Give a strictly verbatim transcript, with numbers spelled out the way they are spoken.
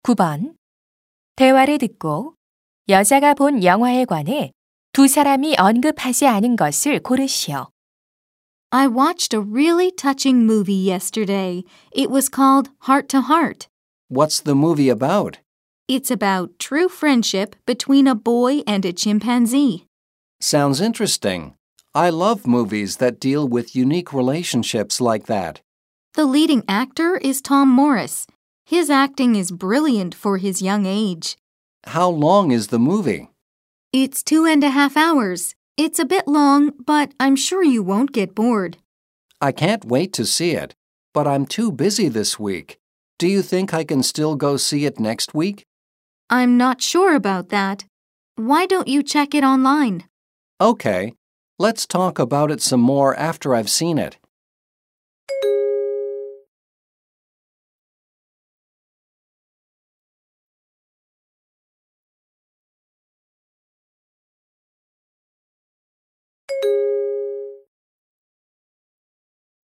구 번. 대화를 듣고 여자가 본 영화에 관해 두 사람이 언급하지 않은 것을 고르시오. I watched a really touching movie yesterday. It was called Heart to Heart. What's the movie about? It's about true friendship between a boy and a chimpanzee. Sounds interesting. I love movies that deal with unique relationships like that. The leading actor is Tom Morris. His acting is brilliant for his young age. How long is the movie? It's two and a half hours. It's a bit long, but I'm sure you won't get bored. I can't wait to see it, but I'm too busy this week. Do you think I can still go see it next week? I'm not sure about that. Why don't you check it online? Okay, let's talk about it some more after I've seen it.